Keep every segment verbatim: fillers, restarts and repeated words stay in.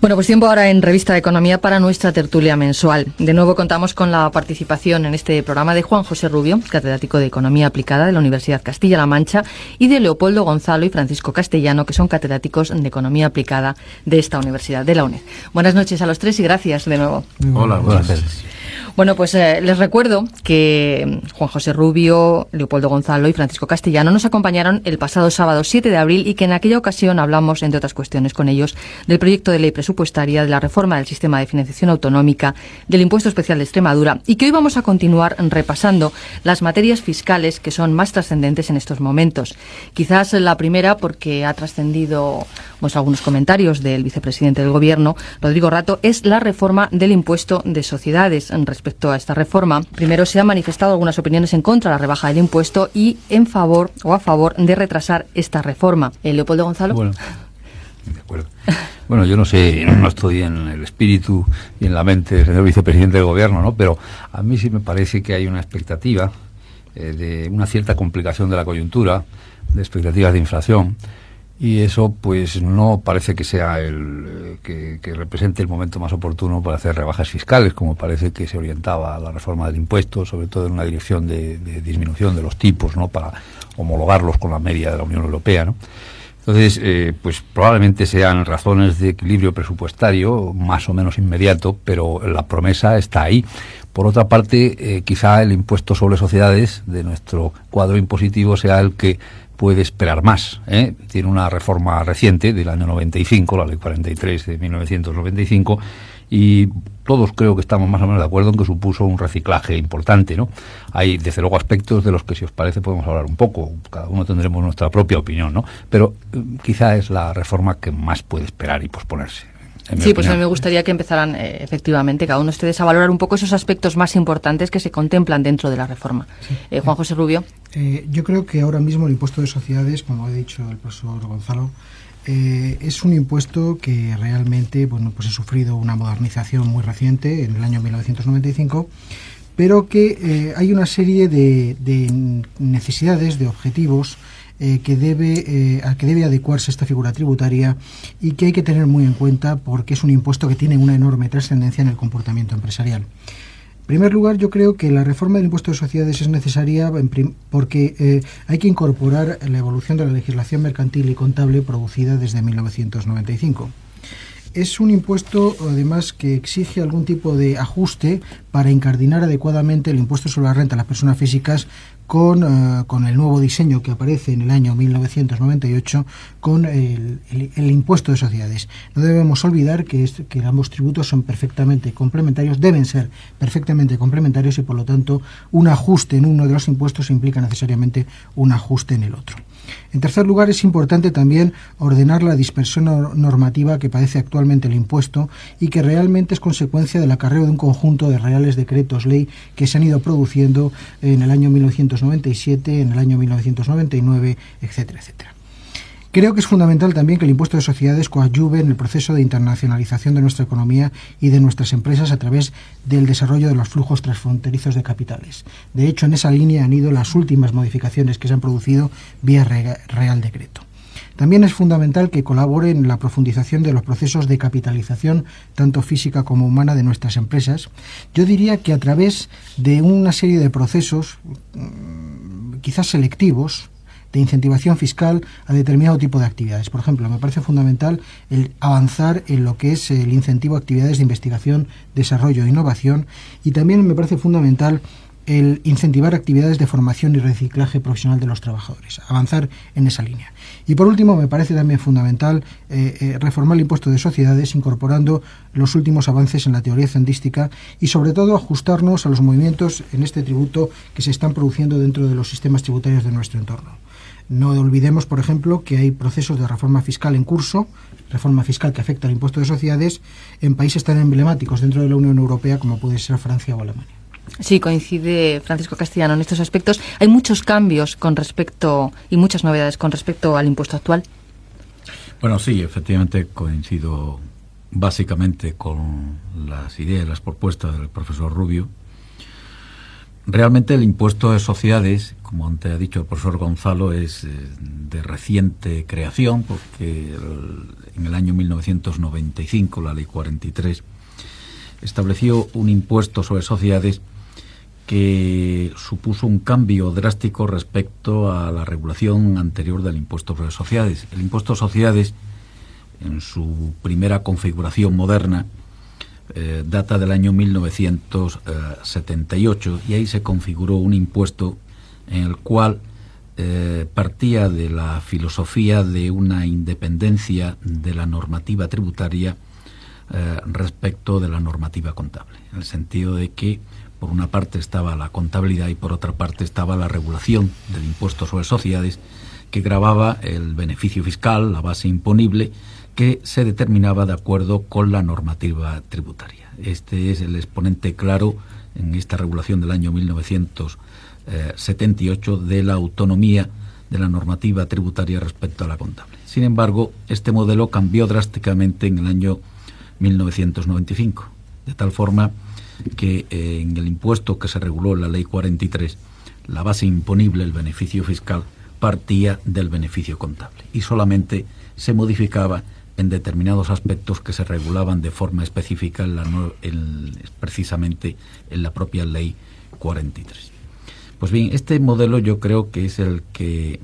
Bueno, pues tiempo ahora en Revista de Economía para nuestra tertulia mensual. De nuevo contamos con la participación en este programa de Juan José Rubio, catedrático de Economía Aplicada de la Universidad Castilla-La Mancha, y de Leopoldo Gonzalo y Francisco Castellano, que son catedráticos de Economía Aplicada de esta universidad, de la UNED. Buenas noches a los tres y gracias de nuevo. Hola, buenas noches. Bueno, pues eh, les recuerdo que Juan José Rubio, Leopoldo Gonzalo y Francisco Castellano nos acompañaron el pasado sábado siete de abril y que en aquella ocasión hablamos, entre otras cuestiones, con ellos del proyecto de ley presupuestaria, de la reforma del sistema de financiación autonómica, del impuesto especial de Extremadura, y que hoy vamos a continuar repasando las materias fiscales que son más trascendentes en estos momentos. Quizás la primera porque ha trascendido pues, algunos comentarios del vicepresidente del Gobierno, Rodrigo Rato, es la reforma del impuesto de sociedades. Respecto a esta reforma, primero se han manifestado algunas opiniones en contra de la rebaja del impuesto y en favor o a favor de retrasar esta reforma. ¿El Leopoldo Gonzalo? Bueno, de acuerdo. Bueno, yo no sé, no estoy en el espíritu y en la mente del señor vicepresidente del Gobierno, ¿no? Pero a mí sí me parece que hay una expectativa eh, de una cierta complicación de la coyuntura, de expectativas de inflación. Y eso, pues, no parece que sea el eh, que, que represente el momento más oportuno para hacer rebajas fiscales, como parece que se orientaba la reforma del impuesto, sobre todo en una dirección de, de disminución de los tipos, ¿no? Para homologarlos con la media de la Unión Europea, ¿no? Entonces, eh, pues probablemente sean razones de equilibrio presupuestario más o menos inmediato, pero la promesa está ahí. Por otra parte, eh, quizá el impuesto sobre sociedades de nuestro cuadro impositivo sea el que puede esperar más, ¿eh? Tiene una reforma reciente del año noventa y cinco, la ley cuarenta y tres de mil novecientos noventa y cinco, y todos creo que estamos más o menos de acuerdo en que supuso un reciclaje importante, ¿no? Hay, desde luego, aspectos de los que, si os parece, podemos hablar un poco. Cada uno tendremos nuestra propia opinión, ¿no? Pero eh, quizá es la reforma que más puede esperar y posponerse. Sí, pues a mí me gustaría que empezaran eh, efectivamente cada uno de ustedes a valorar un poco esos aspectos más importantes que se contemplan dentro de la reforma. Sí. Eh, Juan José Rubio. Eh, yo creo que ahora mismo el impuesto de sociedades, como ha dicho el profesor Gonzalo, eh, es un impuesto que realmente, bueno, pues ha sufrido una modernización muy reciente en el año mil novecientos noventa y cinco, pero que eh, hay una serie de, de necesidades, de objetivos Eh, que debe eh, a que debe adecuarse esta figura tributaria y que hay que tener muy en cuenta porque es un impuesto que tiene una enorme trascendencia en el comportamiento empresarial. En primer lugar, yo creo que la reforma del impuesto de sociedades es necesaria en prim- porque eh, hay que incorporar la evolución de la legislación mercantil y contable producida desde mil novecientos noventa y cinco. Es un impuesto, además, que exige algún tipo de ajuste para incardinar adecuadamente el impuesto sobre la renta a las personas físicas con, uh, con el nuevo diseño que aparece en el año mil novecientos noventa y ocho con el, el, el impuesto de sociedades. No debemos olvidar que, es, que ambos tributos son perfectamente complementarios, deben ser perfectamente complementarios y, por lo tanto, un ajuste en uno de los impuestos implica necesariamente un ajuste en el otro. En tercer lugar, es importante también ordenar la dispersión normativa que padece actualmente el impuesto y que realmente es consecuencia del acarreo de un conjunto de reales decretos ley que se han ido produciendo en el año mil novecientos noventa y siete, en el año mil novecientos noventa y nueve, etcétera, etcétera. Creo que es fundamental también que el impuesto de sociedades coadyuve en el proceso de internacionalización de nuestra economía y de nuestras empresas a través del desarrollo de los flujos transfronterizos de capitales. De hecho, en esa línea han ido las últimas modificaciones que se han producido vía Real Decreto. También es fundamental que colabore en la profundización de los procesos de capitalización, tanto física como humana, de nuestras empresas. Yo diría que a través de una serie de procesos, quizás selectivos, de incentivación fiscal a determinado tipo de actividades. Por ejemplo, me parece fundamental el avanzar en lo que es el incentivo a actividades de investigación, desarrollo e innovación, y también me parece fundamental el incentivar actividades de formación y reciclaje profesional de los trabajadores, avanzar en esa línea. Y por último, me parece también fundamental eh, eh, reformar el impuesto de sociedades incorporando los últimos avances en la teoría hacendística y sobre todo ajustarnos a los movimientos en este tributo que se están produciendo dentro de los sistemas tributarios de nuestro entorno. No olvidemos, por ejemplo, que hay procesos de reforma fiscal en curso, reforma fiscal que afecta al impuesto de sociedades en países tan emblemáticos dentro de la Unión Europea como puede ser Francia o Alemania. Sí, coincide Francisco Castellano en estos aspectos. Hay muchos cambios con respecto y muchas novedades con respecto al impuesto actual. Bueno, sí, efectivamente coincido básicamente con las ideas, las propuestas del profesor Rubio. realmente el impuesto de sociedades, como antes ha dicho el profesor Gonzalo, es eh, de reciente creación, porque el, en el año mil novecientos noventa y cinco la Ley cuarenta y tres estableció un impuesto sobre sociedades que supuso un cambio drástico respecto a la regulación anterior del impuesto sobre sociedades. El impuesto de sociedades, en su primera configuración moderna, eh, data del año mil novecientos setenta y ocho, y ahí se configuró un impuesto en el cual eh, partía de la filosofía de una independencia de la normativa tributaria eh, respecto de la normativa contable, en el sentido de que por una parte estaba la contabilidad y por otra parte estaba la regulación del impuesto sobre sociedades, que gravaba el beneficio fiscal, la base imponible, que se determinaba de acuerdo con la normativa tributaria. Este es el exponente claro en esta regulación del año mil novecientos setenta y ocho de la autonomía de la normativa tributaria respecto a la contable. Sin embargo, este modelo cambió drásticamente en el año mil novecientos noventa y cinco, de tal forma que eh, en el impuesto que se reguló en la Ley cuarenta y tres, la base imponible, el beneficio fiscal, partía del beneficio contable y solamente se modificaba en determinados aspectos que se regulaban de forma específica en la, en, precisamente en la propia Ley cuarenta y tres. Pues bien, este modelo yo creo que es el que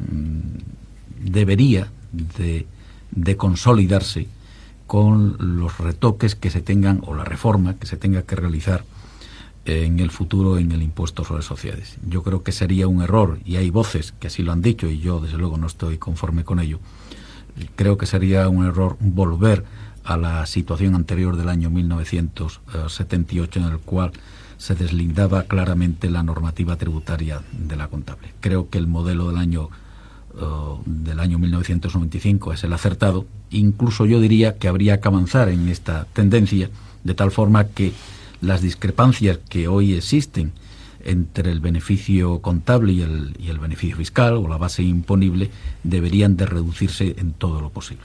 mmm, debería de, de consolidarse con los retoques que se tengan, o la reforma que se tenga que realizar eh, en el futuro en el impuesto sobre sociedades. Yo creo que sería un error, y hay voces que así lo han dicho, y yo desde luego no estoy conforme con ello. Creo que sería un error volver a la situación anterior del año mil novecientos setenta y ocho, en el cual se deslindaba claramente la normativa tributaria de la contable. Creo que el modelo del año Uh, del año mil novecientos noventa y cinco es el acertado. Incluso yo diría que habría que avanzar en esta tendencia, de tal forma que las discrepancias que hoy existen entre el beneficio contable y el, y el beneficio fiscal o la base imponible deberían de reducirse en todo lo posible.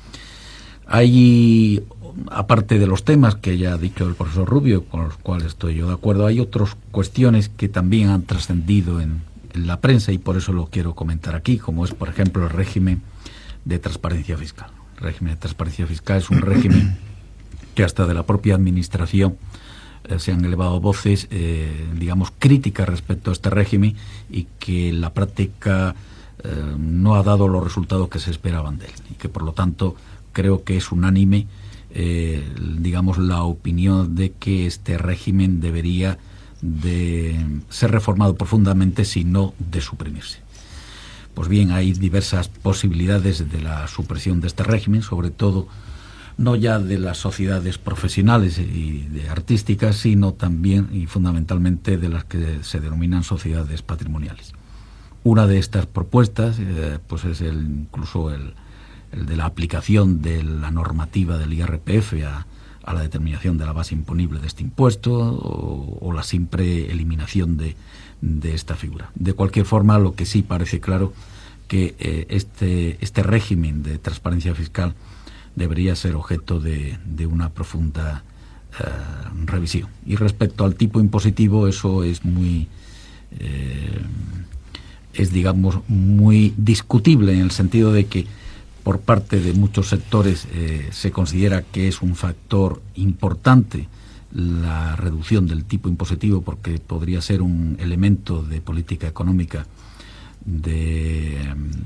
Hay, aparte de los temas que ya ha dicho el profesor Rubio, con los cuales estoy yo de acuerdo, hay otras cuestiones que también han trascendido en en la prensa, y por eso lo quiero comentar aquí, como es, por ejemplo, el régimen de transparencia fiscal. El régimen de transparencia fiscal es un régimen que hasta de la propia administración eh, se han elevado voces, eh, digamos, críticas respecto a este régimen, y que en la práctica eh, no ha dado los resultados que se esperaban de él, y que por lo tanto creo que es unánime, eh, digamos, la opinión de que este régimen debería de ser reformado profundamente, si no de suprimirse. Pues bien, hay diversas posibilidades de la supresión de este régimen, sobre todo no ya de las sociedades profesionales y de artísticas, sino también y fundamentalmente de las que se denominan sociedades patrimoniales. Una de estas propuestas eh, pues es el, incluso el, el de la aplicación de la normativa del I R P F a a la determinación de la base imponible de este impuesto, o, o la simple eliminación de, de esta figura. De cualquier forma, lo que sí parece claro que eh, este, este régimen de transparencia fiscal debería ser objeto de, de una profunda eh, revisión. Y respecto al tipo impositivo, eso es muy eh, es digamos muy discutible, en el sentido de que por parte de muchos sectores eh, se considera que es un factor importante la reducción del tipo impositivo, porque podría ser un elemento de política económica de,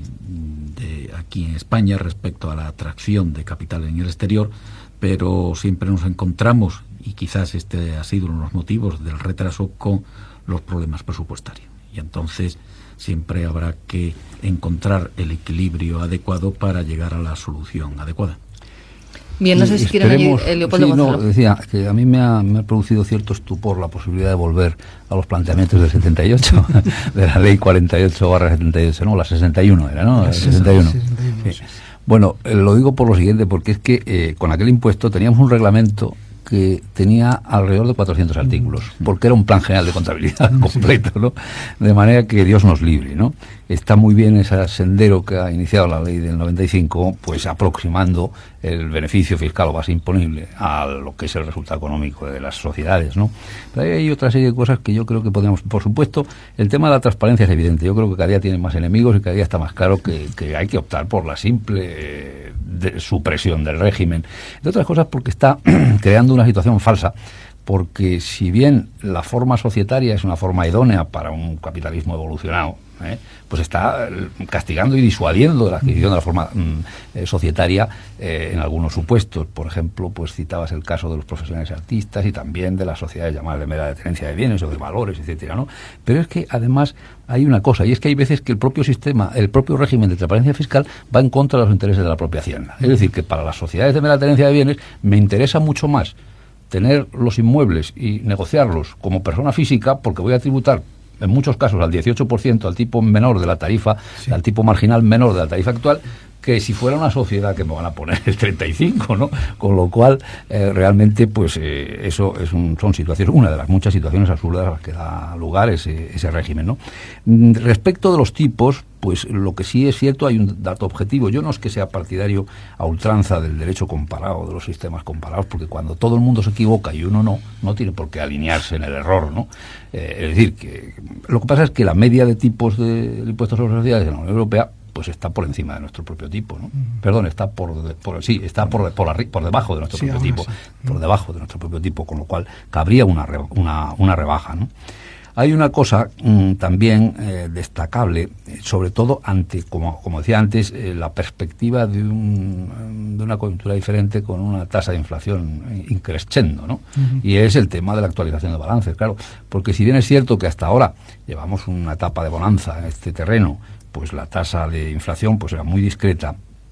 de aquí en España respecto a la atracción de capital en el exterior, pero siempre nos encontramos, y quizás este ha sido uno de los motivos del retraso, con los problemas presupuestarios. Y entonces siempre habrá que encontrar el equilibrio adecuado para llegar a la solución adecuada. Bien, no sé si quieren añadir, eh, Leopoldo sí, Gonzalo. No, decía que a mí me ha, me ha producido cierto estupor la posibilidad de volver a los planteamientos del setenta y ocho, de la ley cuarenta y ocho barra setenta y ocho, no, la sesenta y uno era, ¿no? La sesenta y uno. sesenta y uno, Sí. Bueno, eh, lo digo por lo siguiente, porque es que eh, con aquel impuesto teníamos un reglamento que tenía alrededor de cuatrocientos artículos, porque era un plan general de contabilidad completo, ¿no? De manera que Dios nos libre, ¿no? Está muy bien ese sendero que ha iniciado la ley del noventa y cinco, pues aproximando el beneficio fiscal o base imponible a lo que es el resultado económico de las sociedades, ¿no? Pero hay otra serie de cosas que yo creo que podríamos, por supuesto, el tema de la transparencia es evidente. Yo creo que cada día tiene más enemigos y cada día está más claro que, que hay que optar por la simple eh, de supresión del régimen. Entre otras cosas porque está creando una situación falsa, porque si bien la forma societaria es una forma idónea para un capitalismo evolucionado, ¿eh? pues está castigando y disuadiendo la adquisición de la forma mm, eh, societaria eh, en algunos supuestos. Por ejemplo, pues citabas el caso de los profesionales artistas y también de las sociedades llamadas de mera tenencia de bienes o de valores, etcétera, ¿no? Pero es que además hay una cosa, y es que hay veces que el propio sistema, el propio régimen de transparencia fiscal va en contra de los intereses de la propia Hacienda. Es decir, que para las sociedades de mera tenencia de bienes me interesa mucho más tener los inmuebles y negociarlos como persona física, porque voy a tributar en muchos casos al dieciocho por ciento, al tipo menor de la tarifa, sí. al tipo marginal menor de la tarifa actual, que si fuera una sociedad que me van a poner el treinta y cinco, ¿no? Con lo cual, eh, realmente, pues eh, eso es un, son situaciones, una de las muchas situaciones absurdas a las que da lugar ese, ese régimen, ¿no? Respecto de los tipos, pues lo que sí es cierto, hay un dato objetivo. Yo no es que sea partidario a ultranza del derecho comparado, de los sistemas comparados, porque cuando todo el mundo se equivoca y uno no, no tiene por qué alinearse en el error, ¿no? Eh, es decir, que lo que pasa es que la media de tipos de, de impuestos sobre sociedades en la Unión Europea pues está por encima de nuestro propio tipo, ¿no? Mm. Perdón, está por, por sí, está por por, arri, por debajo de nuestro sí, propio tipo, sí. por debajo de nuestro propio tipo, con lo cual cabría una re, una, una rebaja, ¿no? Hay una cosa mmm, también eh, destacable, eh, sobre todo ante, como, como decía antes, eh, la perspectiva de, un, de una coyuntura diferente con una tasa de inflación increscendo, ¿no? Uh-huh. Y es el tema de la actualización de balances, claro, porque si bien es cierto que hasta ahora llevamos una etapa de bonanza en este terreno, pues la tasa de inflación pues era muy discreta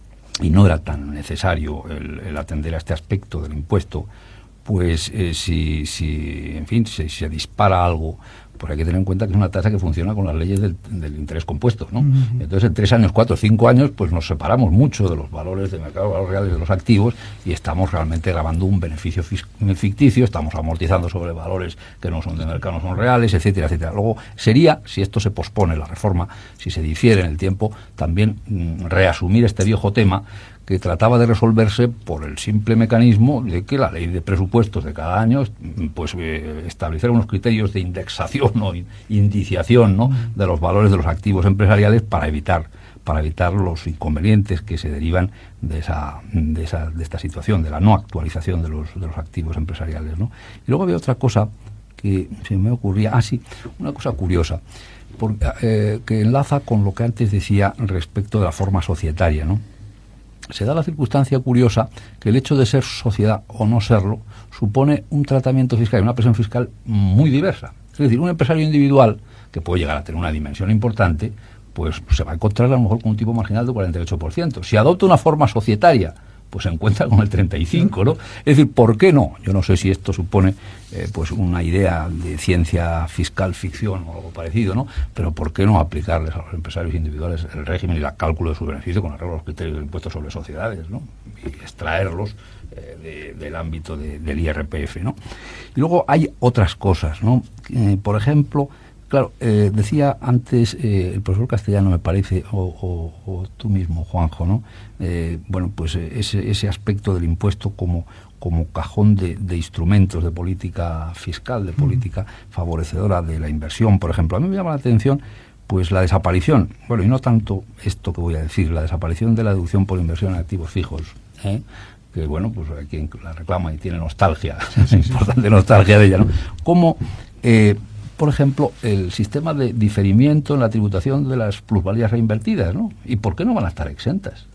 y no era tan necesario el, el atender a este aspecto del impuesto, pues eh, si, si, en fin, si se dispara algo, pues hay que tener en cuenta que es una tasa que funciona con las leyes del, del interés compuesto, ¿no? Uh-huh. Entonces, en tres años, cuatro, cinco años, pues nos separamos mucho de los valores de mercado, de valores reales de los activos, y estamos realmente grabando un beneficio ficticio, estamos amortizando sobre valores que no son de mercado, no son reales, etcétera, etcétera. Luego, sería, si esto se pospone, la reforma, si se difiere en el tiempo, también mmm, reasumir este viejo tema que trataba de resolverse por el simple mecanismo de que la ley de presupuestos de cada año pues eh, establecer unos criterios de indexación o indiciación, ¿no?, de los valores de los activos empresariales para evitar para evitar los inconvenientes que se derivan de esa de esa de esta situación, de la no actualización de los de los activos empresariales, ¿no? Y luego había otra cosa que se me ocurría, ah sí, una cosa curiosa, porque, eh, que enlaza con lo que antes decía respecto de la forma societaria, ¿no? Se da la circunstancia curiosa que el hecho de ser sociedad o no serlo supone un tratamiento fiscal y una presión fiscal muy diversa. Es decir, un empresario individual, que puede llegar a tener una dimensión importante, pues se va a encontrar a lo mejor con un tipo marginal de cuarenta y ocho por ciento. Si adopta una forma societaria, pues se encuentra con el treinta y cinco por ciento, ¿no? Es decir, ¿por qué no? Yo no sé si esto supone eh, pues una idea de ciencia fiscal ficción o algo parecido, ¿no? Pero ¿por qué no aplicarles a los empresarios individuales el régimen y el cálculo de su beneficio con arreglo a los criterios del impuesto sobre sociedades, ¿no? Y extraerlos eh, de, del ámbito de, del I R P F, ¿no? Y luego hay otras cosas, ¿no? Eh, por ejemplo, claro, eh, decía antes eh, el profesor Castellano, me parece, o, o, o tú mismo, Juanjo, ¿no? Eh, bueno, pues eh, ese, ese aspecto del impuesto como, como cajón de, de instrumentos de política fiscal, de política favorecedora de la inversión, por ejemplo. A mí me llama la atención pues la desaparición, bueno, y no tanto esto que voy a decir, la desaparición de la deducción por inversión en activos fijos, ¿eh? Que bueno, pues hay quien la reclama y tiene nostalgia, sí, sí, importante nostalgia de ella, ¿no? Como eh, por ejemplo, el sistema de diferimiento en la tributación de las plusvalías reinvertidas, ¿no? ¿Y por qué no van a estar exentas?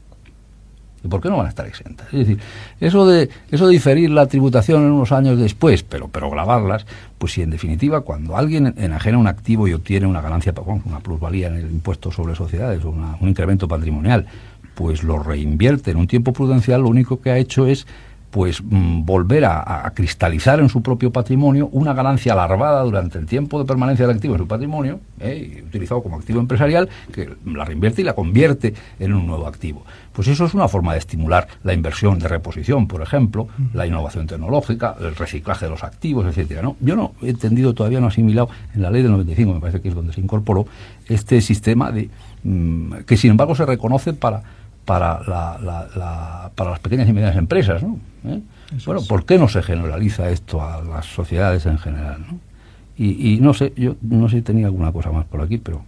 ¿Y por qué no van a estar exentas? Es decir, eso de eso de diferir la tributación en unos años después, pero pero gravarlas, pues si en definitiva cuando alguien enajena un activo y obtiene una ganancia, bueno, una plusvalía en el impuesto sobre sociedades o una, un incremento patrimonial, pues lo reinvierte en un tiempo prudencial, lo único que ha hecho es pues mm, volver a, a cristalizar en su propio patrimonio una ganancia alargada durante el tiempo de permanencia del activo en su patrimonio, eh, utilizado como activo empresarial, que la reinvierte y la convierte en un nuevo activo. Pues eso es una forma de estimular la inversión de reposición, por ejemplo, la innovación tecnológica, el reciclaje de los activos, etcétera, ¿no? Yo no he entendido, todavía no he asimilado en la ley del noventa y cinco, me parece que es donde se incorporó este sistema de mmm, que sin embargo se reconoce para para la, la, la para las pequeñas y medianas empresas, ¿no? ¿Eh? Bueno, ¿por qué no se generaliza esto a las sociedades en general, ¿no? Y, y no sé, yo no sé si tenía alguna cosa más por aquí, pero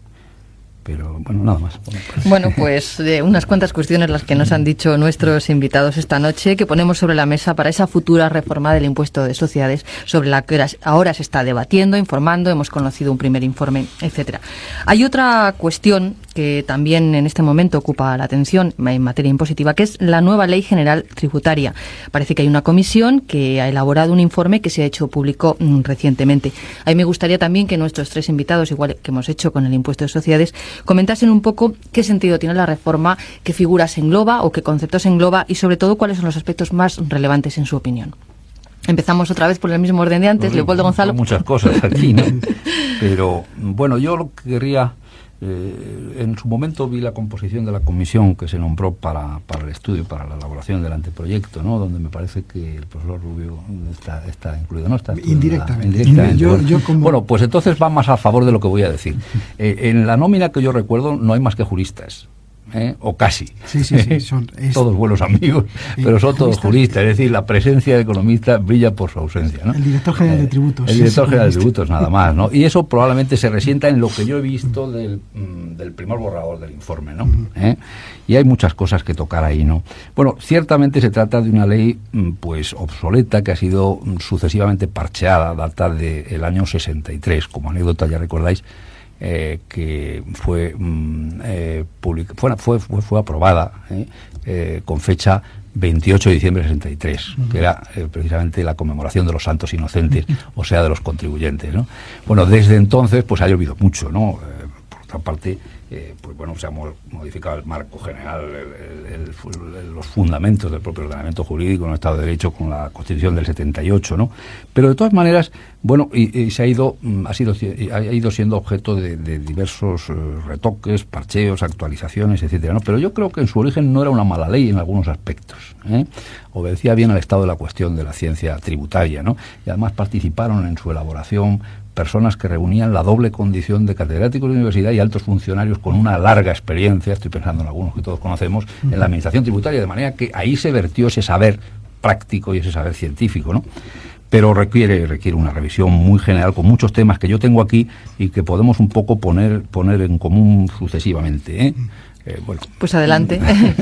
pero bueno, nada más. Bueno, pues eh, unas cuantas cuestiones las que nos han dicho nuestros invitados esta noche, que ponemos sobre la mesa para esa futura reforma del impuesto de sociedades, sobre la que ahora se está debatiendo, informando, hemos conocido un primer informe, etcétera. Hay otra cuestión que también en este momento ocupa la atención en materia impositiva, que es la nueva Ley General Tributaria. Parece que hay una comisión que ha elaborado un informe que se ha hecho público mm, recientemente. A mí me gustaría también que nuestros tres invitados, igual que hemos hecho con el impuesto de sociedades, comentasen un poco qué sentido tiene la reforma, qué figuras engloba o qué conceptos engloba y sobre todo cuáles son los aspectos más relevantes en su opinión. Empezamos otra vez por el mismo orden de antes, pues, Leopoldo Gonzalo. Muchas cosas aquí, ¿no? Pero bueno, yo lo que querría... Eh, en su momento vi la composición de la comisión que se nombró para, para el estudio, para la elaboración del anteproyecto, ¿no? Donde me parece que el profesor Rubio está, está incluido, ¿no? Está indirectamente. La, indirectamente. Yo, bueno, yo como... bueno, pues entonces va más a favor de lo que voy a decir. Eh, en la nómina que yo recuerdo no hay más que juristas. ¿Eh? O casi. Sí, sí, sí, son, es... todos buenos amigos, eh, pero son todos juristas, juristas, es decir, la presencia de economistas brilla por su ausencia, ¿no? El director general eh, de tributos. El director sí, general de sí, tributos, nada más, ¿no? Y eso probablemente se resienta en lo que yo he visto del, mm, del primer borrador del informe, ¿no? Uh-huh. ¿Eh? Y hay muchas cosas que tocar ahí, ¿no? Bueno, ciertamente se trata de una ley, pues, obsoleta, que ha sido sucesivamente parcheada, data del año sesenta y tres, como anécdota ya recordáis, Eh, que fue, mm, eh, public- fue, fue, fue, fue aprobada eh, eh, con fecha veintiocho de diciembre de sesenta y tres, uh-huh. que era eh, precisamente la conmemoración de los santos inocentes, o sea, de los contribuyentes, ¿no? Bueno, desde entonces pues ha llovido mucho, ¿no? Eh, por otra parte, eh, pues bueno, se ha modificado el marco general, el, el, el, los fundamentos del propio ordenamiento jurídico en el Estado de Derecho con la Constitución del setenta y ocho, ¿no? Pero de todas maneras, bueno, y, y se ha ido, ha sido, ha ido siendo objeto de, de diversos uh, retoques, parcheos, actualizaciones, etcétera, ¿no? Pero yo creo que en su origen no era una mala ley en algunos aspectos, ¿eh? Obedecía bien al estado de la cuestión de la ciencia tributaria, ¿no? Y además participaron en su elaboración personas que reunían la doble condición de catedráticos de universidad y altos funcionarios con una larga experiencia, estoy pensando en algunos que todos conocemos, en la administración tributaria, de manera que ahí se vertió ese saber práctico y ese saber científico, ¿no? Pero requiere requiere una revisión muy general con muchos temas que yo tengo aquí y que podemos un poco poner poner en común sucesivamente, ¿eh? Eh, bueno. Pues adelante.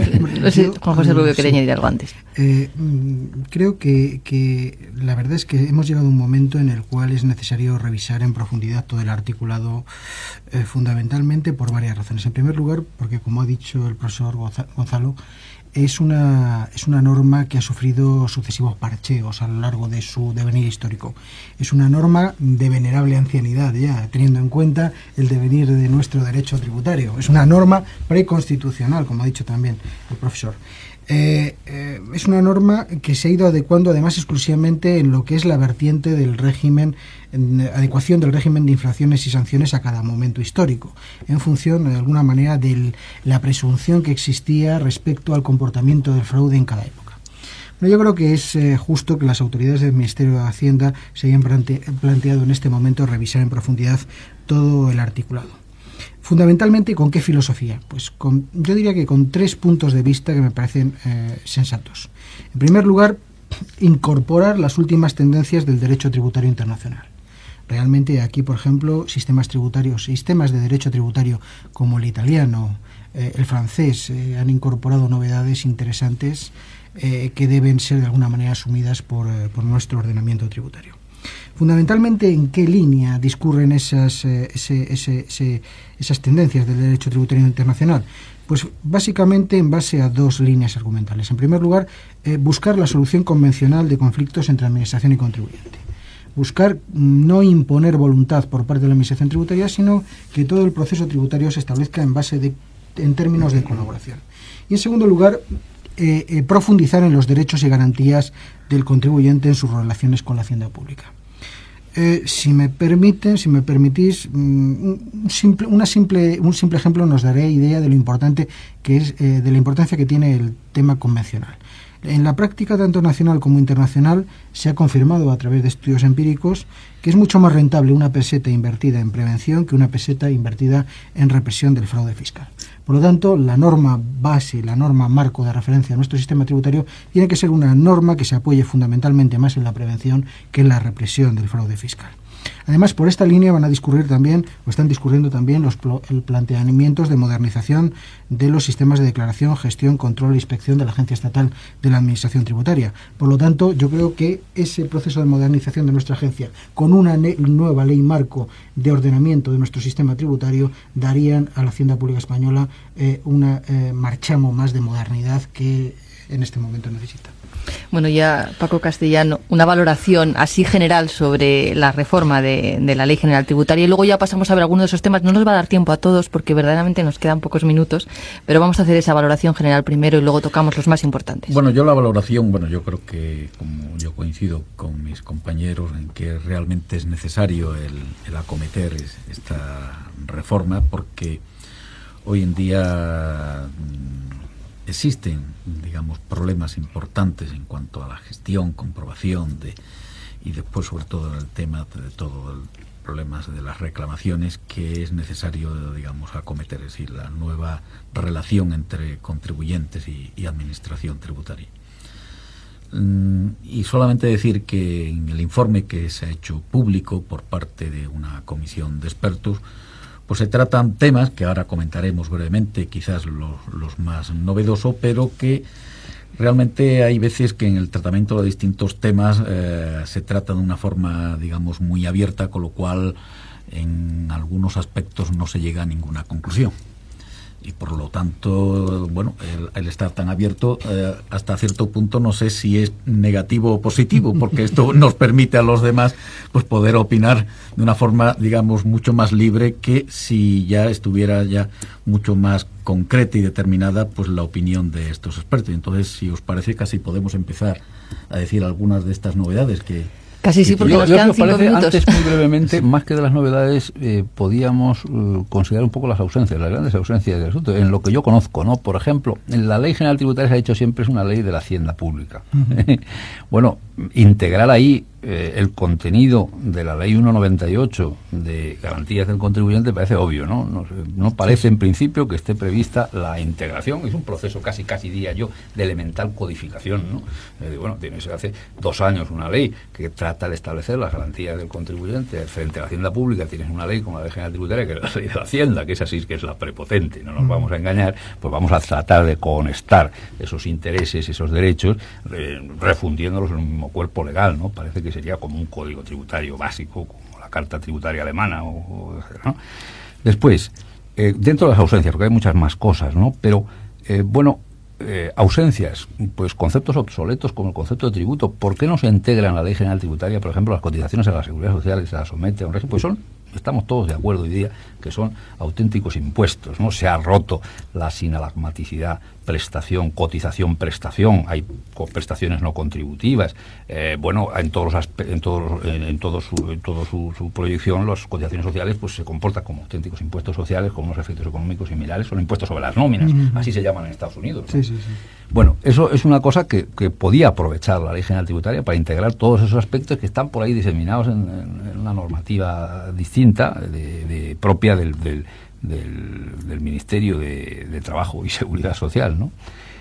No sé, Juan José Rubio quería sí. añadir algo antes. Eh, creo que, que la verdad es que hemos llegado a un momento en el cual es necesario revisar en profundidad todo el articulado, eh, fundamentalmente por varias razones. En primer lugar, porque como ha dicho el profesor Gonzalo, es una, es una norma que ha sufrido sucesivos parcheos a lo largo de su devenir histórico. Es una norma de venerable ancianidad, ya teniendo en cuenta el devenir de nuestro derecho tributario. Es una norma preconstitucional, como ha dicho también el profesor. Eh, eh, es una norma que se ha ido adecuando además exclusivamente en lo que es la vertiente del régimen, en adecuación del régimen de infracciones y sanciones a cada momento histórico, en función de alguna manera de la presunción que existía respecto al comportamiento del fraude en cada época. Pero yo creo que es eh, justo que las autoridades del Ministerio de Hacienda se hayan plante- planteado en este momento revisar en profundidad todo el articulado. Fundamentalmente, ¿con qué filosofía? Pues con, yo diría que con tres puntos de vista que me parecen eh, sensatos. En primer lugar, incorporar las últimas tendencias del derecho tributario internacional. Realmente aquí, por ejemplo, sistemas tributarios, sistemas de derecho tributario como el italiano, eh, el francés, eh, han incorporado novedades interesantes eh, que deben ser de alguna manera asumidas por, eh, por nuestro ordenamiento tributario. Fundamentalmente, ¿en qué línea discurren esas, eh, ese, ese, ese, esas tendencias del derecho tributario internacional? Pues básicamente en base a dos líneas argumentales. En primer lugar, eh, buscar la solución convencional de conflictos entre administración y contribuyente. Buscar no imponer voluntad por parte de la administración tributaria, sino que todo el proceso tributario se establezca en base de, en términos de colaboración. Y en segundo lugar, eh, eh, profundizar en los derechos y garantías del contribuyente en sus relaciones con la hacienda pública. Eh, si me permiten, si me permitís, un simple, una simple, un simple ejemplo nos daré idea de lo importante que es, eh, de la importancia que tiene el tema convencional. En la práctica, tanto nacional como internacional, se ha confirmado a través de estudios empíricos que es mucho más rentable una peseta invertida en prevención que una peseta invertida en represión del fraude fiscal. Por lo tanto, la norma base, la norma marco de referencia de nuestro sistema tributario tiene que ser una norma que se apoye fundamentalmente más en la prevención que en la represión del fraude fiscal. Además, por esta línea van a discurrir también, o están discurriendo también los el planteamientos de modernización de los sistemas de declaración, gestión, control e inspección de la Agencia Estatal de la Administración Tributaria. Por lo tanto, yo creo que ese proceso de modernización de nuestra agencia, con una nueva ley marco de ordenamiento de nuestro sistema tributario, darían a la Hacienda Pública Española eh, una eh, marchamo más de modernidad que en este momento necesita. Bueno, ya Paco Castellano, una valoración así general sobre la reforma de, de la Ley General Tributaria, y luego ya pasamos a ver algunos de esos temas. No nos va a dar tiempo a todos porque verdaderamente nos quedan pocos minutos, pero vamos a hacer esa valoración general primero y luego tocamos los más importantes. Bueno, yo la valoración, bueno, yo creo que, como yo coincido con mis compañeros en que realmente es necesario el, el acometer esta reforma, porque hoy en día existen, digamos, problemas importantes en cuanto a la gestión, comprobación de, y después sobre todo en el tema de todo el problemas de las reclamaciones que es necesario, digamos, acometer, es decir, la nueva relación entre contribuyentes y, y administración tributaria. Y solamente decir que en el informe que se ha hecho público por parte de una comisión de expertos, pues se tratan temas que ahora comentaremos brevemente, quizás los, los más novedosos, pero que realmente hay veces que en el tratamiento de distintos temas eh, se trata de una forma, digamos, muy abierta, con lo cual en algunos aspectos no se llega a ninguna conclusión. Y por lo tanto, bueno, el, el estar tan abierto eh, hasta cierto punto no sé si es negativo o positivo, porque esto nos permite a los demás pues poder opinar de una forma, digamos, mucho más libre que si ya estuviera ya mucho más concreta y determinada pues la opinión de estos expertos. Entonces, si os parece, casi podemos empezar a decir algunas de estas novedades que... Casi sí, porque yo, nos yo, quedan cinco parece, minutos. Antes, muy brevemente, más que de las novedades, eh, podíamos uh, considerar un poco las ausencias, las grandes ausencias del asunto, en lo que yo conozco, ¿no? Por ejemplo, en la Ley General Tributaria se ha dicho siempre es una ley de la Hacienda Pública. Uh-huh. Bueno, integrar ahí eh, el contenido de la Ley ciento noventa y ocho de garantías del contribuyente parece obvio, ¿no? No, no parece en principio que esté prevista la integración, es un proceso casi, casi diría yo, de elemental codificación, ¿no? Eh, bueno, tiene hace dos años una ley que trata de establecer las garantías del contribuyente frente a la Hacienda Pública, tienes una ley como la Ley General Tributaria, que es la ley de la Hacienda, que es así, que es la prepotente, no nos vamos a engañar, pues vamos a tratar de conectar esos intereses, esos derechos, eh, refundiéndolos en un mismo cuerpo legal, ¿no? Parece que sería como un código tributario básico, como la Carta Tributaria Alemana, o, o, ¿no? Después, eh, dentro de las ausencias, porque hay muchas más cosas, ¿no? Pero, eh, bueno, Eh, ausencias, pues conceptos obsoletos como el concepto de tributo. ¿Por qué no se integra en la Ley General Tributaria, por ejemplo, las cotizaciones a la Seguridad Social y se las somete a un régimen? Pues son, estamos todos de acuerdo hoy día, que son auténticos impuestos, ¿no? Se ha roto la sinalagmaticidad, prestación, cotización, prestación, hay prestaciones no contributivas, eh, bueno, en todos los en todos en, en todo su en todo su, su proyección, las cotizaciones sociales pues se comportan como auténticos impuestos sociales con unos efectos económicos similares, son impuestos sobre las nóminas, uh-huh. Así se llaman en Estados Unidos, ¿no? Sí, sí, sí. Bueno, eso es una cosa que, que podía aprovechar la Ley General Tributaria para integrar todos esos aspectos que están por ahí diseminados en, en, en una normativa distinta, de, de propia del, del Del, del Ministerio de, de Trabajo y Seguridad Social, ¿no?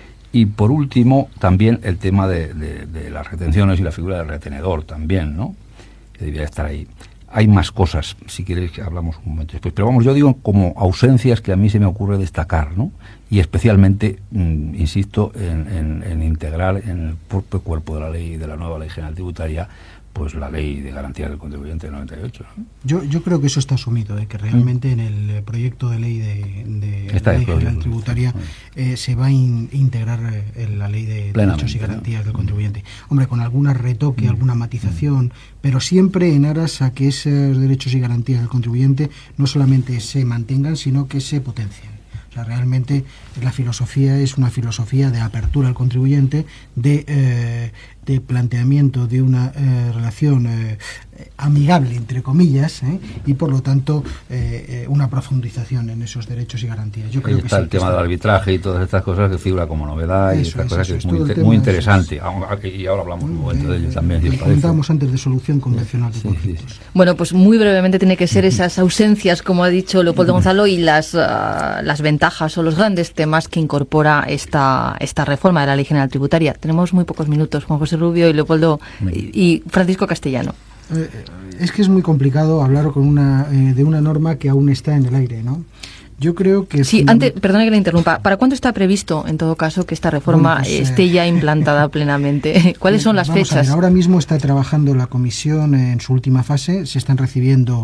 Y por último, también el tema de, de, de las retenciones y la figura del retenedor también, ¿no? Que debería estar ahí. Hay más cosas, si queréis que hablamos un momento después, pero vamos, yo digo como ausencias que a mí se me ocurre destacar, ¿no? Y especialmente, mmm, insisto, en, en, en integrar en el propio cuerpo de la ley, de la nueva Ley General Tributaria, pues la ley de garantía del contribuyente del noventa y ocho, ¿no? Yo, yo creo que eso está asumido, ¿eh? Que realmente mm. en el proyecto de ley de, de la Ley General Tributaria eh, se va a in, integrar eh, la ley de derechos y garantías, ¿no?, del contribuyente. Hombre, con alguna retoque, mm. alguna matización, mm. pero siempre en aras a que esos derechos y garantías del contribuyente no solamente se mantengan, sino que se potencien. O sea, realmente la filosofía es una filosofía de apertura al contribuyente, de, eh, de planteamiento de una eh, relación eh, amigable, entre comillas, ¿eh? y por lo tanto eh, eh, una profundización en esos derechos y garantías. Yo creo Ahí está que sí, el tema está. del arbitraje y todas estas cosas que figura como novedad y Eso estas es, cosas eso que es, es muy, todo el inter- tema muy es- interesante. Aunque- Y ahora hablamos un momento de ello también, si os Lo parece. comentábamos antes de solución convencional de Sí, sí, conflictos. sí. Bueno, pues muy brevemente tiene que ser esas ausencias, como ha dicho Leopoldo Gonzalo, y las, uh, las ventajas o los grandes temas que incorpora esta, esta reforma de la Ley General Tributaria. Tenemos muy pocos minutos, Juan José Rubio y Leopoldo y, y Francisco Castellano. Eh, es que es muy complicado hablar con una eh, de una norma que aún está en el aire, ¿no? Yo creo que... Sí, fundament- antes, perdona que le interrumpa. ¿Para cuándo está previsto, en todo caso, que esta reforma Bueno, pues, eh, esté ya implantada plenamente? ¿Cuáles son las Vamos a ver, fechas? ahora mismo está trabajando la comisión en su última fase. Se están recibiendo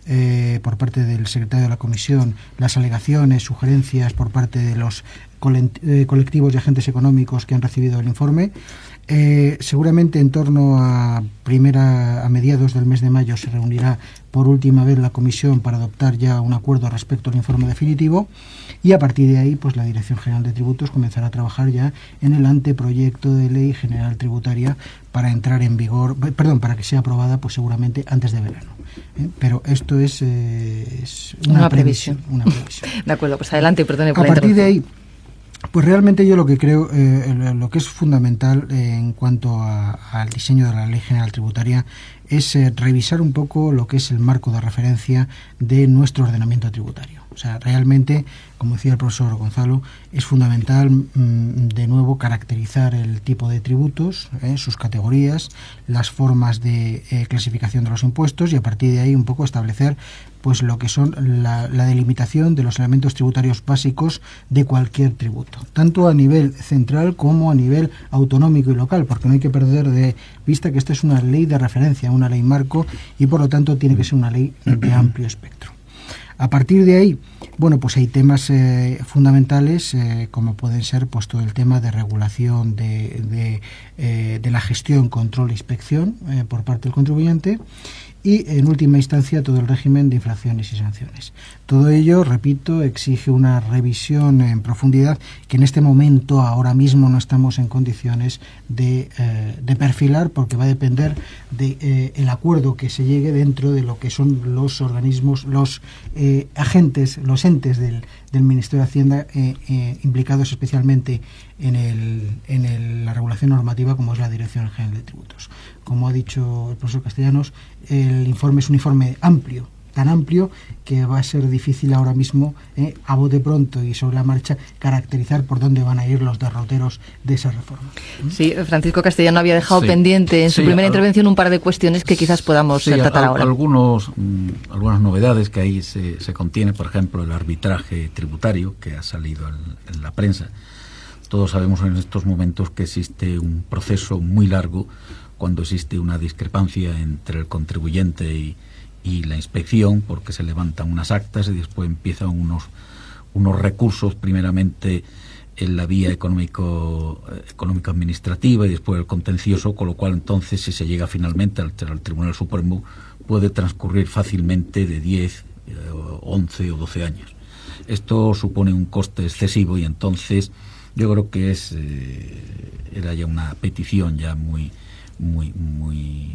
eh, por parte del secretario de la comisión las alegaciones, sugerencias por parte de los colent- eh, colectivos y agentes económicos que han recibido el informe. Eh, seguramente en torno a primera a mediados del mes de mayo se reunirá por última vez la comisión para adoptar ya un acuerdo respecto al informe definitivo, y a partir de ahí pues la Dirección General de Tributos comenzará a trabajar ya en el anteproyecto de ley general tributaria para entrar en vigor, perdón, para que sea aprobada pues seguramente antes de verano. ¿eh? Pero esto es, eh, es una, Una previsión, previsión. una previsión. De acuerdo, pues adelante, perdone por A la partir de interrupción. ahí, pues realmente yo lo que creo, eh, lo que es fundamental eh, en cuanto a- al diseño de la Ley General Tributaria es eh, revisar un poco lo que es el marco de referencia de nuestro ordenamiento tributario. O sea, realmente, como decía el profesor Gonzalo, es fundamental mm, de nuevo caracterizar el tipo de tributos, eh, sus categorías, las formas de eh, clasificación de los impuestos, y a partir de ahí un poco establecer pues lo que son la, la delimitación de los elementos tributarios básicos de cualquier tributo, tanto a nivel central como a nivel autonómico y local, porque no hay que perder de vista que esta es una ley de referencia, una ley marco, y por lo tanto tiene que ser una ley de amplio espectro. A partir de ahí, bueno, pues hay temas eh, fundamentales eh, como pueden ser pues todo el tema de regulación de, de, eh, de la gestión, control e inspección eh, por parte del contribuyente, y en última instancia todo el régimen de infracciones y sanciones. Todo ello, repito, exige una revisión en profundidad que en este momento, ahora mismo, no estamos en condiciones de, eh, de perfilar, porque va a depender de eh, el acuerdo que se llegue dentro de lo que son los organismos, los eh, agentes, los entes del, del Ministerio de Hacienda eh, eh, implicados especialmente en, el, en el, la regulación normativa, como es la Dirección General de Tributos. Como ha dicho el profesor Castellanos, el informe es un informe amplio, tan amplio que va a ser difícil ahora mismo, eh, a bote pronto y sobre la marcha, caracterizar por dónde van a ir los derroteros de esa reforma. Sí, Francisco Castellano había dejado Sí. pendiente en su Sí, primera al- intervención un par de cuestiones que quizás podamos Sí, eh, tratar al- ahora. Algunos, mm, algunas novedades que ahí se, se contiene, por ejemplo, el arbitraje tributario que ha salido en, en la prensa. Todos sabemos en estos momentos que existe un proceso muy largo cuando existe una discrepancia entre el contribuyente y, y la inspección, porque se levantan unas actas y después empiezan unos, unos recursos, primeramente en la vía económico, eh, económico-administrativa y después el contencioso, con lo cual entonces si se llega finalmente al, al Tribunal Supremo puede transcurrir fácilmente de diez, eh, once o doce años. Esto supone un coste excesivo y entonces yo creo que es eh, era ya una petición ya muy muy muy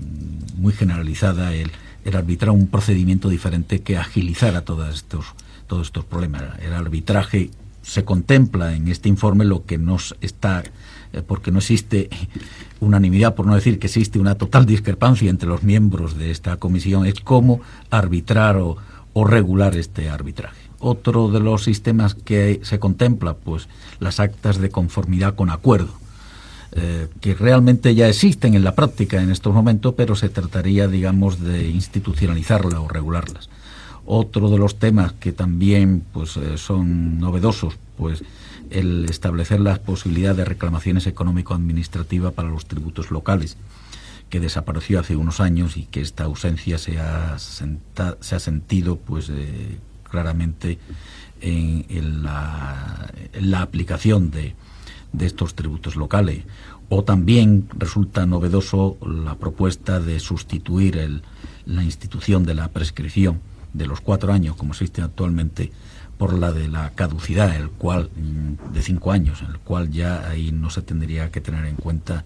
muy generalizada el, el arbitrar un procedimiento diferente que agilizara todos estos todos estos problemas. El arbitraje se contempla en este informe, lo que no está eh, porque no existe unanimidad, por no decir que existe una total discrepancia entre los miembros de esta comisión, es cómo arbitrar o, o regular este arbitraje. Otro de los sistemas que se contempla, pues las actas de conformidad con acuerdo, eh, que realmente ya existen en la práctica en estos momentos, pero se trataría, digamos, de institucionalizarlas o regularlas. Otro de los temas que también pues eh, son novedosos, pues el establecer la posibilidad de reclamaciones económico-administrativas para los tributos locales, que desapareció hace unos años y que esta ausencia se ha, senta, se ha sentido pues eh, claramente en, en, la, en la aplicación de, de estos tributos locales. O también resulta novedoso la propuesta de sustituir el, la institución de la prescripción de los cuatro años, como existe actualmente, por la de la caducidad, el cual de cinco años, en el cual ya ahí no se tendría que tener en cuenta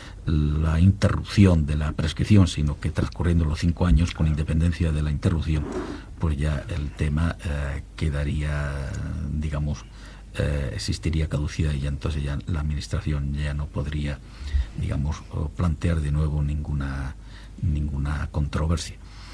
la interrupción de la prescripción, sino que transcurriendo los cinco años, con independencia de la interrupción, pues ya el tema eh, quedaría, digamos, eh, existiría caducidad y ya entonces ya la administración ya no podría, digamos, plantear de nuevo ninguna ninguna controversia.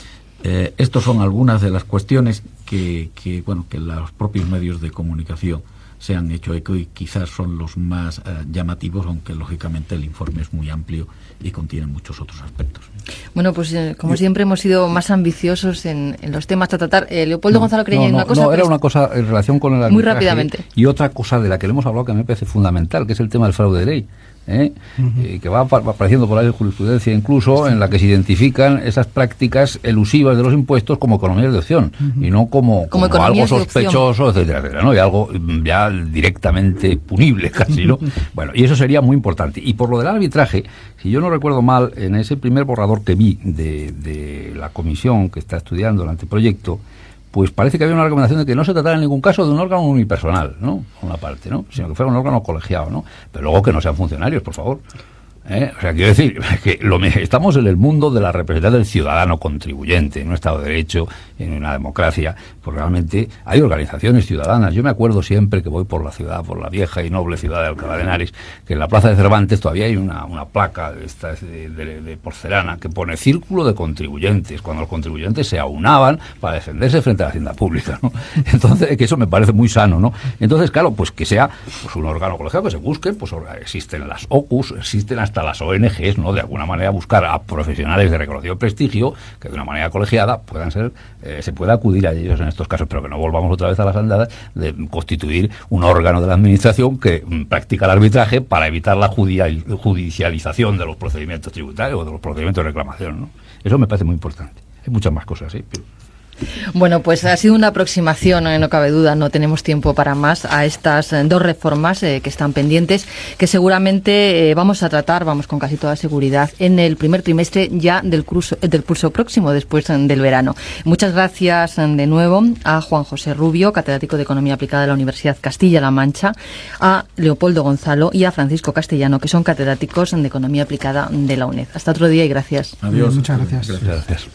Eh, Estas son algunas de las cuestiones que, que, bueno, que los propios medios de comunicación se han hecho eco y quizás son los más eh, llamativos, aunque lógicamente el informe es muy amplio y contiene muchos otros aspectos. Bueno, pues eh, como Yo, siempre hemos sido más ambiciosos en, en los temas a tratar. Eh, Leopoldo no, Gonzalo creía no, en no, una cosa. No, era una cosa en relación con el arbitraje. Muy rápidamente. Y otra cosa de la que le hemos hablado que me parece fundamental, que es el tema del fraude de ley. ¿Eh? Uh-huh. eh, que va apareciendo por ahí en jurisprudencia incluso, en la que se identifican esas prácticas elusivas de los impuestos como economías de opción, uh-huh. y no como, como, como algo sospechoso, etcétera, etcétera, ¿no? Y algo ya directamente punible casi, ¿no? Bueno, y eso sería muy importante. Y por lo del arbitraje, si yo no recuerdo mal, en ese primer borrador que vi de, de la comisión que está estudiando el anteproyecto, pues parece que había una recomendación de que no se tratara en ningún caso de un órgano unipersonal, ¿no? Por una parte, ¿no? Sino que fuera un órgano colegiado, ¿no? Pero luego que no sean funcionarios, por favor. ¿Eh? O sea, quiero decir que lo, estamos en el mundo de la representación del ciudadano contribuyente, en un Estado de Derecho, en una democracia, pues realmente hay organizaciones ciudadanas. Yo me acuerdo siempre que voy por la ciudad, por la vieja y noble ciudad de Alcalá de Henares, que en la plaza de Cervantes todavía hay una, una placa de, esta, de, de, de porcelana que pone Círculo de Contribuyentes, cuando los contribuyentes se aunaban para defenderse frente a la hacienda pública, ¿no? Entonces, que eso me parece muy sano, ¿no? Entonces, claro, pues que sea pues un órgano colegiado, que se busque, pues existen las O C Us, existen hasta las O N Ges, ¿no? De alguna manera buscar a profesionales de reconocido prestigio que de una manera colegiada puedan ser, eh, se pueda acudir a ellos en estos casos, pero que no volvamos otra vez a las andadas de constituir un órgano de la administración que mm, practica el arbitraje para evitar la judial, judicialización de los procedimientos tributarios o de los procedimientos de reclamación, ¿no? Eso me parece muy importante. Hay muchas más cosas, ¿sí? Pero... Bueno, pues ha sido una aproximación, eh, no cabe duda, no tenemos tiempo para más, a estas eh, dos reformas eh, que están pendientes, que seguramente eh, vamos a tratar, vamos con casi toda seguridad, en el primer trimestre ya del curso, del curso próximo, después eh, del verano. Muchas gracias eh, de nuevo a Juan José Rubio, catedrático de Economía Aplicada de la Universidad Castilla-La Mancha, a Leopoldo Gonzalo y a Francisco Castellano, que son catedráticos de Economía Aplicada de la UNED. Hasta otro día y gracias. Adiós. Muchas gracias. Gracias. gracias.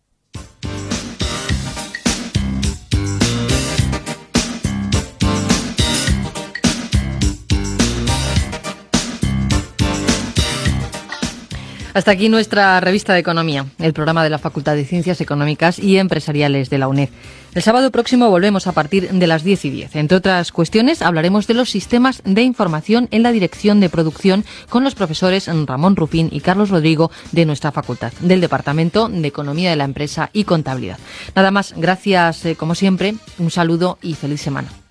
Hasta aquí nuestra revista de Economía, el programa de la Facultad de Ciencias Económicas y Empresariales de la UNED. El sábado próximo volvemos a partir de las diez y diez. Entre otras cuestiones, hablaremos de los sistemas de información en la dirección de producción con los profesores Ramón Rufín y Carlos Rodrigo de nuestra facultad, del Departamento de Economía de la Empresa y Contabilidad. Nada más, gracias eh, como siempre, un saludo y feliz semana.